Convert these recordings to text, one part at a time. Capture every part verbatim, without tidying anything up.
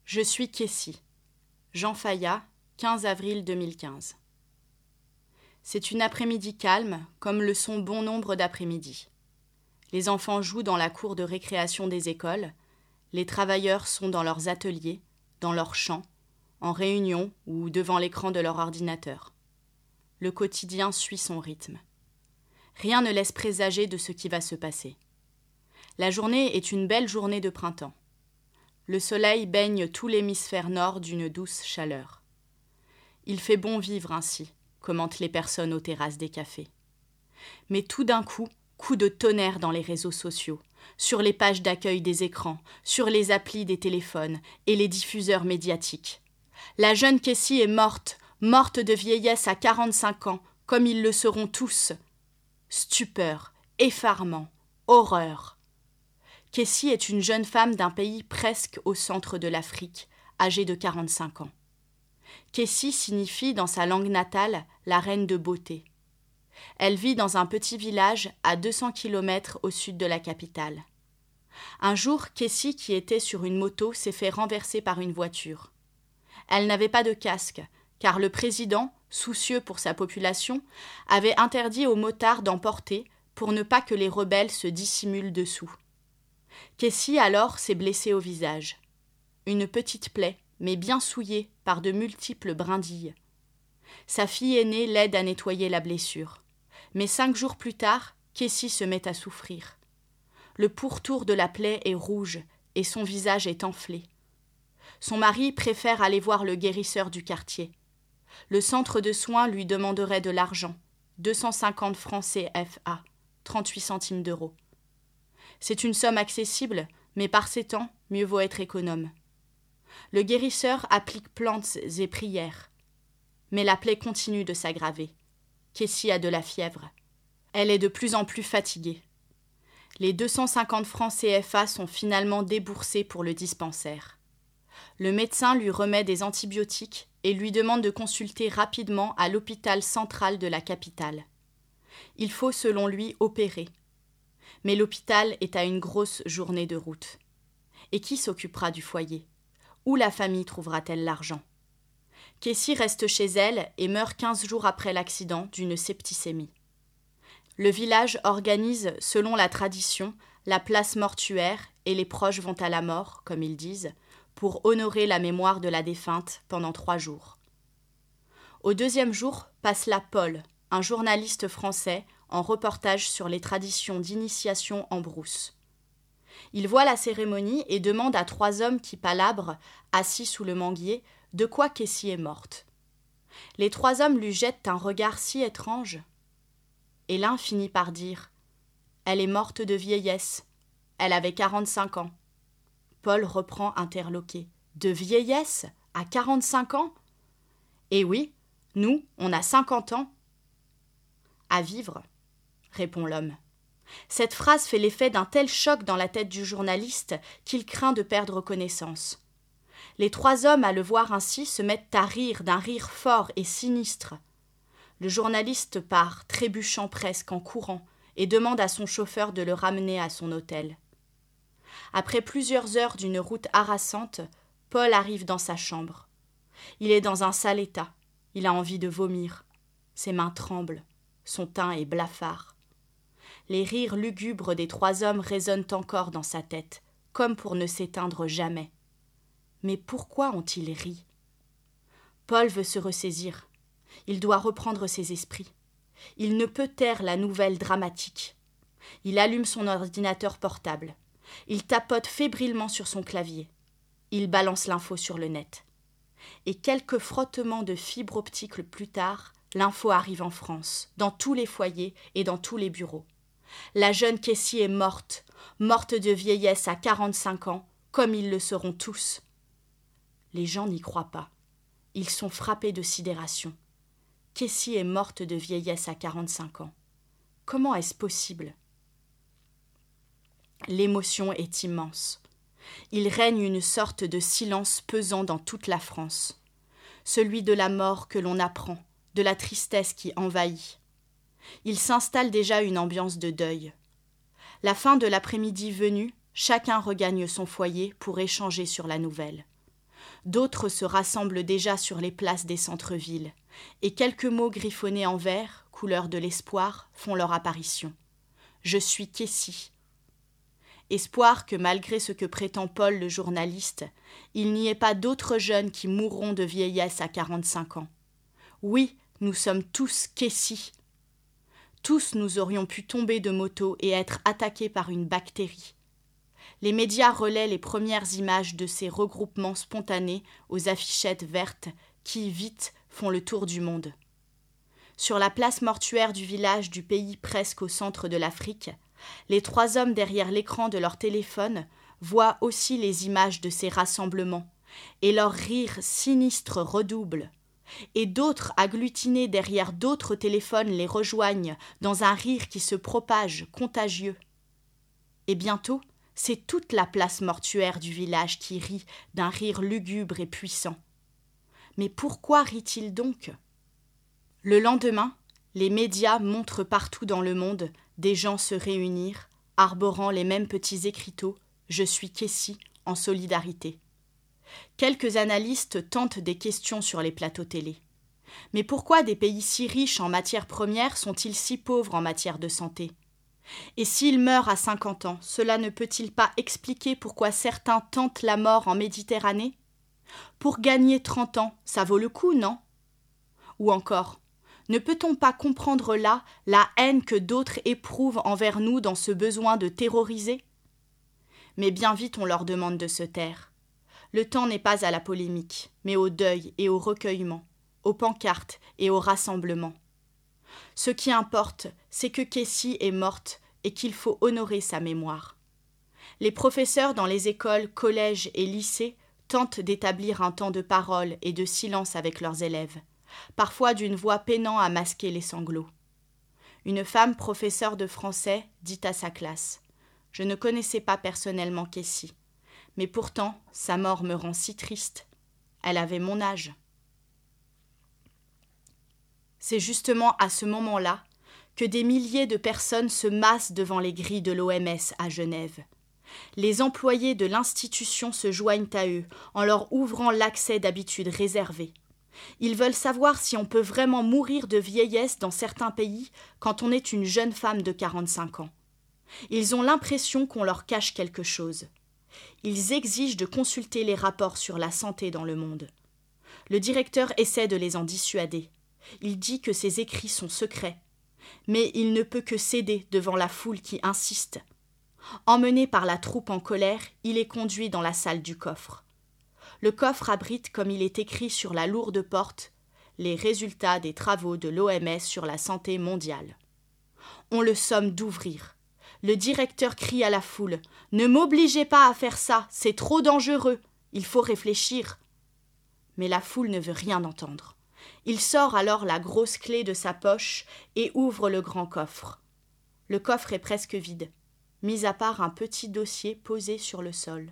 Je suis Kessie. Jean Fayat, quinze avril deux mille quinze. C'est une après-midi calme, comme le sont bon nombre d'après-midi. Les enfants jouent dans la cour de récréation des écoles, les travailleurs sont dans leurs ateliers, dans leurs champs, en réunion ou devant l'écran de leur ordinateur. Le quotidien suit son rythme. Rien ne laisse présager de ce qui va se passer. La journée est une belle journée de printemps. Le soleil baigne tout l'hémisphère nord d'une douce chaleur. Il fait bon vivre ainsi, commentent les personnes aux terrasses des cafés. Mais tout d'un coup, coup de tonnerre dans les réseaux sociaux, sur les pages d'accueil des écrans, sur les applis des téléphones et les diffuseurs médiatiques. La jeune Kessie est morte, morte de vieillesse à quarante-cinq ans, comme ils le seront tous. Stupeur, effarement, horreur. Kessie est une jeune femme d'un pays presque au centre de l'Afrique, âgée de quarante-cinq ans. Kessie signifie dans sa langue natale la reine de beauté. Elle vit dans un petit village à deux cents kilomètres au sud de la capitale. Un jour, Kessie, qui était sur une moto, s'est fait renverser par une voiture. Elle n'avait pas de casque, car le président, soucieux pour sa population, avait interdit aux motards d'en porter pour ne pas que les rebelles se dissimulent dessous. Kessie alors s'est blessée au visage. Une petite plaie, mais bien souillée par de multiples brindilles. Sa fille aînée l'aide à nettoyer la blessure. Mais cinq jours plus tard, Kessie se met à souffrir. Le pourtour de la plaie est rouge et son visage est enflé. Son mari préfère aller voir le guérisseur du quartier. Le centre de soins lui demanderait de l'argent, deux cent cinquante francs C F A, trente-huit centimes d'euros. C'est une somme accessible, mais par ces temps, mieux vaut être économe. Le guérisseur applique plantes et prières. Mais la plaie continue de s'aggraver. Kessie a de la fièvre. Elle est de plus en plus fatiguée. Les deux cent cinquante francs C F A sont finalement déboursés pour le dispensaire. Le médecin lui remet des antibiotiques et lui demande de consulter rapidement à l'hôpital central de la capitale. Il faut, selon lui, opérer. Mais l'hôpital est à une grosse journée de route. Et qui s'occupera du foyer ? Où la famille trouvera-t-elle l'argent ? Kessie reste chez elle et meurt quinze jours après l'accident d'une septicémie. Le village organise, selon la tradition, la place mortuaire et les proches vont à la mort, comme ils disent, pour honorer la mémoire de la défunte pendant trois jours. Au deuxième jour passe là Paul, un journaliste français en reportage sur les traditions d'initiation en brousse. Il voit la cérémonie et demande à trois hommes qui palabrent, assis sous le manguier, de quoi Kessie est morte. Les trois hommes lui jettent un regard si étrange. Et l'un finit par dire « Elle est morte de vieillesse. Elle avait quarante-cinq ans. » Paul reprend interloqué. « De vieillesse ? À quarante-cinq ans ? » « Eh oui, nous, on a cinquante ans. »« À vivre, » répond l'homme. Cette phrase fait l'effet d'un tel choc dans la tête du journaliste qu'il craint de perdre connaissance. Les trois hommes, à le voir ainsi, se mettent à rire d'un rire fort et sinistre. Le journaliste part, trébuchant presque en courant, et demande à son chauffeur de le ramener à son hôtel. Après plusieurs heures d'une route harassante, Paul arrive dans sa chambre. Il est dans un sale état. Il a envie de vomir. Ses mains tremblent. Son teint est blafard. Les rires lugubres des trois hommes résonnent encore dans sa tête, comme pour ne s'éteindre jamais. Mais pourquoi ont-ils ri ? Paul veut se ressaisir. Il doit reprendre ses esprits. Il ne peut taire la nouvelle dramatique. Il allume son ordinateur portable. Il tapote fébrilement sur son clavier. Il balance l'info sur le net. Et quelques frottements de fibres optiques plus tard, l'info arrive en France, dans tous les foyers et dans tous les bureaux. La jeune Kessie est morte, morte de vieillesse à quarante-cinq ans, comme ils le seront tous. Les gens n'y croient pas. Ils sont frappés de sidération. Kessie est morte de vieillesse à quarante-cinq ans. Comment est-ce possible ? L'émotion est immense. Il règne une sorte de silence pesant dans toute la France. Celui de la mort que l'on apprend, de la tristesse qui envahit. Il s'installe déjà une ambiance de deuil. La fin de l'après-midi venue, chacun regagne son foyer pour échanger sur la nouvelle. D'autres se rassemblent déjà sur les places des centres-villes, et quelques mots griffonnés en vert, couleur de l'espoir, font leur apparition. Je suis Kessie. Espoir que, malgré ce que prétend Paul le journaliste, il n'y ait pas d'autres jeunes qui mourront de vieillesse à quarante-cinq ans. Oui, nous sommes tous Kessie. Tous nous aurions pu tomber de moto et être attaqués par une bactérie. Les médias relaient les premières images de ces regroupements spontanés aux affichettes vertes qui, vite, font le tour du monde. Sur la place mortuaire du village du pays presque au centre de l'Afrique, les trois hommes derrière l'écran de leur téléphone voient aussi les images de ces rassemblements, et leur rire sinistre redouble. Et d'autres, agglutinés derrière d'autres téléphones, les rejoignent dans un rire qui se propage, contagieux. Et bientôt, c'est toute la place mortuaire du village qui rit d'un rire lugubre et puissant. Mais pourquoi rit-il donc ? Le lendemain, les médias montrent partout dans le monde des gens se réunir, arborant les mêmes petits écriteaux « Je suis Kessie » en solidarité. Quelques analystes tentent des questions sur les plateaux télé. Mais pourquoi des pays si riches en matières premières sont-ils si pauvres en matière de santé ? Et s'ils meurent à cinquante ans, cela ne peut-il pas expliquer pourquoi certains tentent la mort en Méditerranée ? Pour gagner trente ans, ça vaut le coup, non ? Ou encore, ne peut-on pas comprendre là la haine que d'autres éprouvent envers nous dans ce besoin de terroriser ? Mais bien vite on leur demande de se taire. Le temps n'est pas à la polémique, mais au deuil et au recueillement, aux pancartes et aux rassemblements. Ce qui importe, c'est que Kessie est morte et qu'il faut honorer sa mémoire. Les professeurs dans les écoles, collèges et lycées tentent d'établir un temps de parole et de silence avec leurs élèves, parfois d'une voix peinant à masquer les sanglots. Une femme professeure de français dit à sa classe « Je ne connaissais pas personnellement Kessie, mais pourtant sa mort me rend si triste. Elle avait mon âge. » C'est justement à ce moment-là que des milliers de personnes se massent devant les grilles de l'O M S à Genève. Les employés de l'institution se joignent à eux en leur ouvrant l'accès d'habitude réservé. Ils veulent savoir si on peut vraiment mourir de vieillesse dans certains pays quand on est une jeune femme de quarante-cinq ans. Ils ont l'impression qu'on leur cache quelque chose. Ils exigent de consulter les rapports sur la santé dans le monde. Le directeur essaie de les en dissuader. Il dit que ses écrits sont secrets, mais il ne peut que céder devant la foule qui insiste. Emmené par la troupe en colère, il est conduit dans la salle du coffre. Le coffre abrite, comme il est écrit sur la lourde porte, les résultats des travaux de l'O M S sur la santé mondiale. On le somme d'ouvrir. Le directeur crie à la foule « Ne m'obligez pas à faire ça, c'est trop dangereux, il faut réfléchir. » Mais la foule ne veut rien entendre. Il sort alors la grosse clé de sa poche et ouvre le grand coffre. Le coffre est presque vide, mis à part un petit dossier posé sur le sol.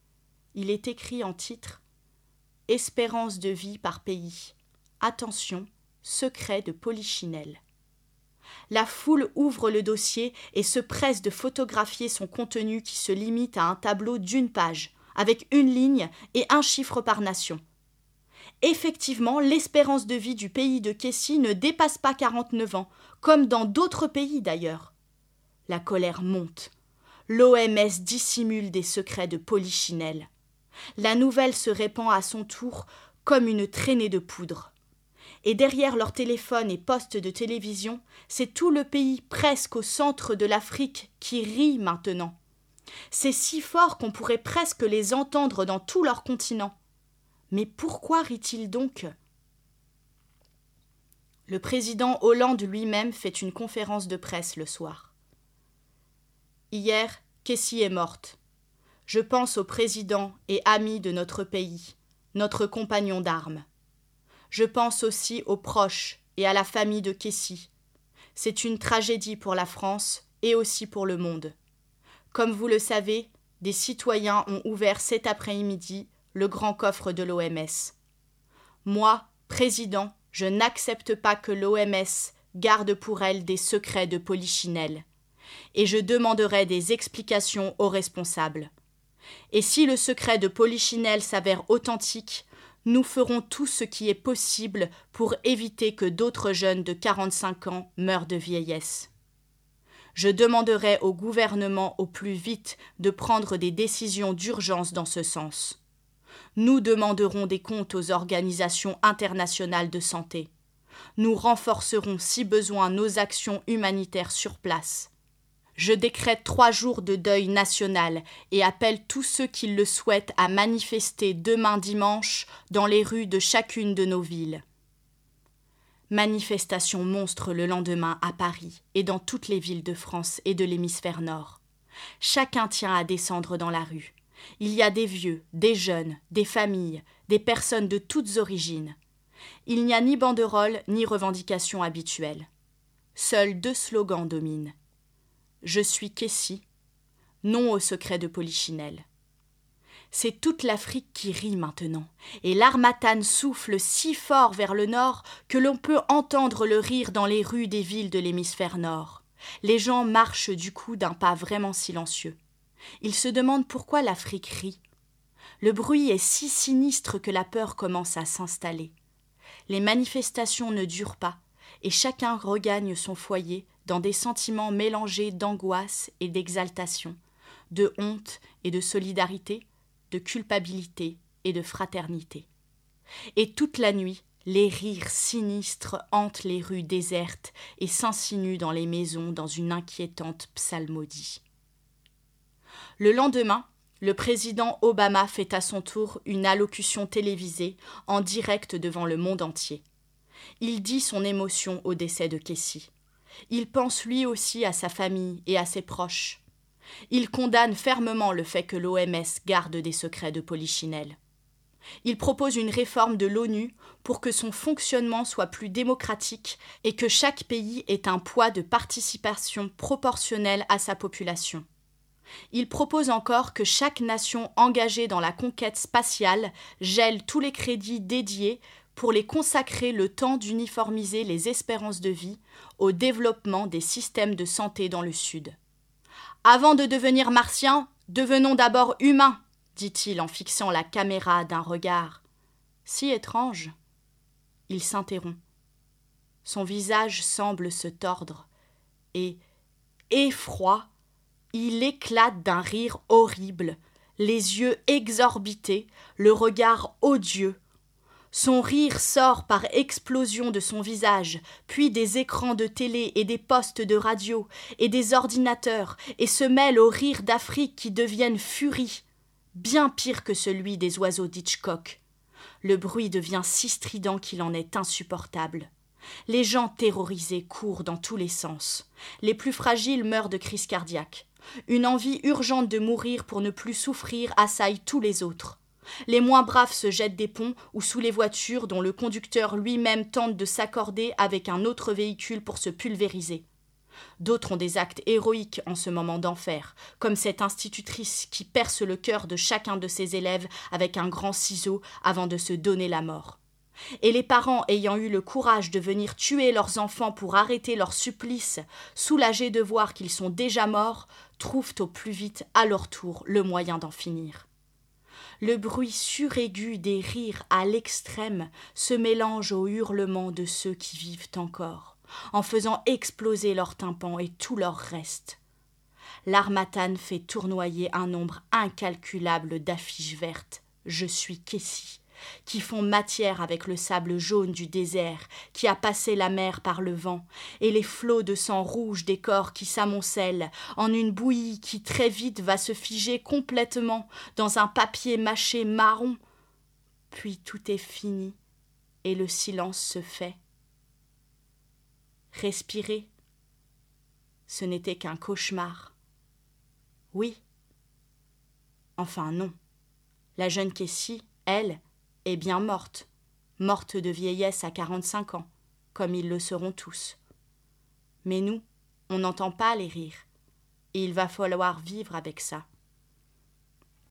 Il est écrit en titre « Espérance de vie par pays. Attention, secret de Polichinelle ». La foule ouvre le dossier et se presse de photographier son contenu qui se limite à un tableau d'une page, avec une ligne et un chiffre par nation. Effectivement, l'espérance de vie du pays de Kessie ne dépasse pas quarante-neuf ans, comme dans d'autres pays d'ailleurs. La colère monte. L'O M S dissimule des secrets de Polichinelle. La nouvelle se répand à son tour comme une traînée de poudre. Et derrière leurs téléphones et postes de télévision, c'est tout le pays, presque au centre de l'Afrique, qui rit maintenant. C'est si fort qu'on pourrait presque les entendre dans tout leur continent. Mais pourquoi rit-il donc ? Le président Hollande lui-même fait une conférence de presse le soir. Hier, Kessie est morte. Je pense au président et ami de notre pays, notre compagnon d'armes. Je pense aussi aux proches et à la famille de Kessie. C'est une tragédie pour la France et aussi pour le monde. Comme vous le savez, des citoyens ont ouvert cet après-midi le grand coffre de l'O M S. Moi, président, je n'accepte pas que l'O M S garde pour elle des secrets de Polichinelle. Et je demanderai des explications aux responsables. Et si le secret de Polichinelle s'avère authentique, nous ferons tout ce qui est possible pour éviter que d'autres jeunes de quarante-cinq ans meurent de vieillesse. Je demanderai au gouvernement au plus vite de prendre des décisions d'urgence dans ce sens. Nous demanderons des comptes aux organisations internationales de santé. Nous renforcerons si besoin nos actions humanitaires sur place. Je décrète trois jours de deuil national et appelle tous ceux qui le souhaitent à manifester demain dimanche dans les rues de chacune de nos villes. Manifestation monstre le lendemain à Paris et dans toutes les villes de France et de l'hémisphère nord. Chacun tient à descendre dans la rue. Il y a des vieux, des jeunes, des familles, des personnes de toutes origines. Il n'y a ni banderole ni revendication habituelle. Seuls deux slogans dominent. Je suis Kessie, non au secret de Polichinelle. C'est toute l'Afrique qui rit maintenant, et l'harmattan souffle si fort vers le nord que l'on peut entendre le rire dans les rues des villes de l'hémisphère nord. Les gens marchent du coup d'un pas vraiment silencieux. Ils se demandent pourquoi l'Afrique rit. Le bruit est si sinistre que la peur commence à s'installer. Les manifestations ne durent pas, et chacun regagne son foyer dans des sentiments mélangés d'angoisse et d'exaltation, de honte et de solidarité, de culpabilité et de fraternité. Et toute la nuit, les rires sinistres hantent les rues désertes et s'insinuent dans les maisons dans une inquiétante psalmodie. Le lendemain, le président Obama fait à son tour une allocution télévisée en direct devant le monde entier. Il dit son émotion au décès de Kessie. Il pense lui aussi à sa famille et à ses proches. Il condamne fermement le fait que l'O M S garde des secrets de Polichinelle. Il propose une réforme de l'ONU pour que son fonctionnement soit plus démocratique et que chaque pays ait un poids de participation proportionnel à sa population. Il propose encore que chaque nation engagée dans la conquête spatiale gèle tous les crédits dédiés pour les consacrer le temps d'uniformiser les espérances de vie au développement des systèmes de santé dans le Sud. « Avant de devenir martiens, devenons d'abord humains », dit-il en fixant la caméra d'un regard si étrange. Il s'interrompt. Son visage semble se tordre et, effroi, il éclate d'un rire horrible, les yeux exorbités, le regard odieux. Son rire sort par explosion de son visage, puis des écrans de télé et des postes de radio et des ordinateurs, et se mêle aux rires d'Afrique qui deviennent furie, bien pire que celui des oiseaux d'Hitchcock. Le bruit devient si strident qu'il en est insupportable. Les gens terrorisés courent dans tous les sens. Les plus fragiles meurent de crise cardiaque. Une envie urgente de mourir pour ne plus souffrir assaille tous les autres. Les moins braves se jettent des ponts ou sous les voitures dont le conducteur lui-même tente de s'accorder avec un autre véhicule pour se pulvériser. D'autres ont des actes héroïques en ce moment d'enfer, comme cette institutrice qui perce le cœur de chacun de ses élèves avec un grand ciseau avant de se donner la mort. Et les parents ayant eu le courage de venir tuer leurs enfants pour arrêter leur supplice, soulagés de voir qu'ils sont déjà morts, trouvent au plus vite à leur tour le moyen d'en finir. Le bruit suraigu des rires à l'extrême se mélange aux hurlements de ceux qui vivent encore, en faisant exploser leurs tympans et tout leur reste. L'harmattan fait tournoyer un nombre incalculable d'affiches vertes « Je suis Kessie », qui font matière avec le sable jaune du désert qui a passé la mer par le vent et les flots de sang rouge des corps qui s'amoncellent en une bouillie qui très vite va se figer complètement dans un papier mâché marron. Puis tout est fini et le silence se fait. Respirer, ce n'était qu'un cauchemar. Oui. Enfin non. La jeune Kessie, elle, est bien morte, morte de vieillesse à quarante-cinq ans, comme ils le seront tous. Mais nous, on n'entend pas les rires, et il va falloir vivre avec ça.